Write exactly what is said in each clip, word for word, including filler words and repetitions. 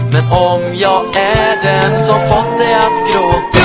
Men om jag är den som fått dig att gråta,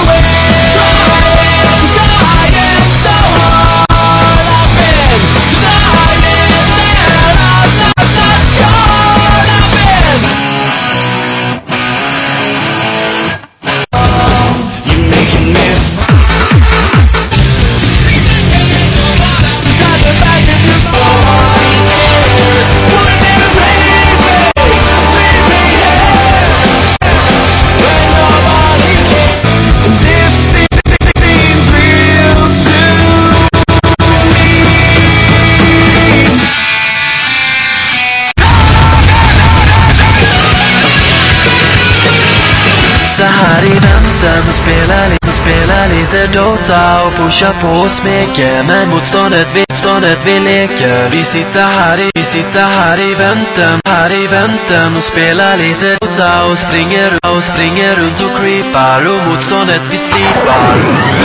det här i väntan och spelar lite, spelar lite Dota och pushar på och smeker. Men motståndet vi, motståndet vi leker. Vi sitter här i, vi sitter här i väntan, här i väntan och spelar lite Dota och springer och springer runt och creepar. Och motståndet vi slipar.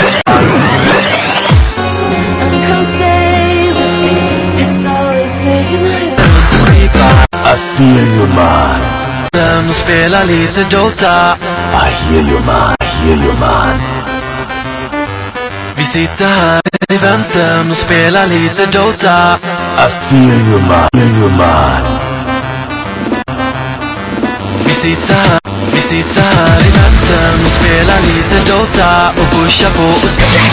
I feel you, man. Och spela lite Dota. I hear you, man. I hear you, man. Vi sitter här i väntan och spelar lite Dota. I feel you, man. I feel you, man. Vi sitter här, vi sitter här i väntan och spelar lite Dota och pushar på och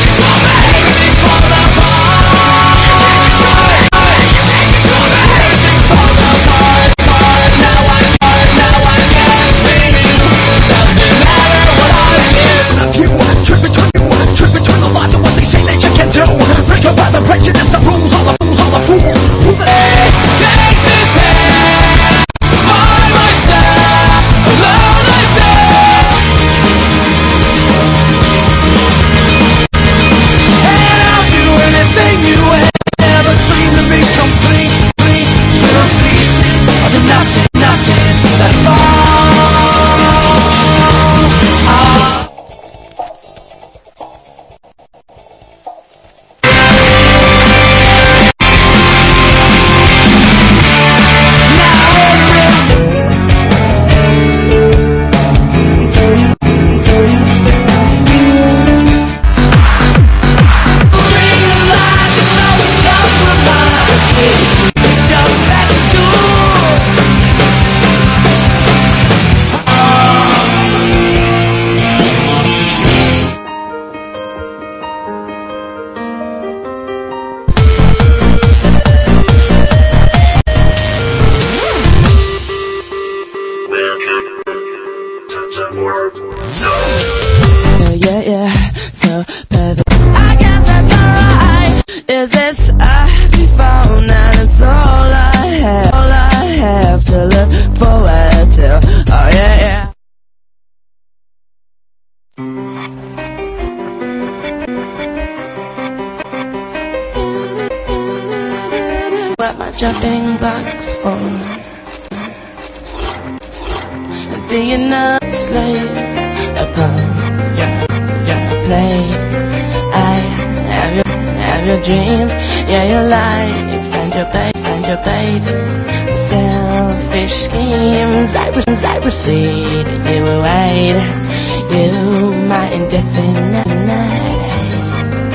yeah, yeah, so baby, I got that right. Is this I found and it's all I have, all I have to look forward to. Oh yeah, yeah. What my jumping blocks for? Do you not slave upon your, your play? I have your, have your dreams, yeah, your life and your bait, and your bait. Selfish schemes, I, proceed, I proceed, you will wait. You, my indefinite hate.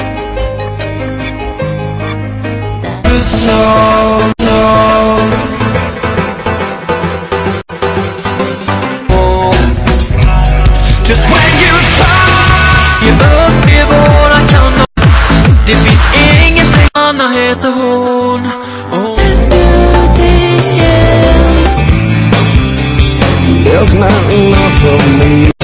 no, no. Just when you fall, you uppger våran kan. Det finns ingenting annat heter hon. Oh. There's not enough for me.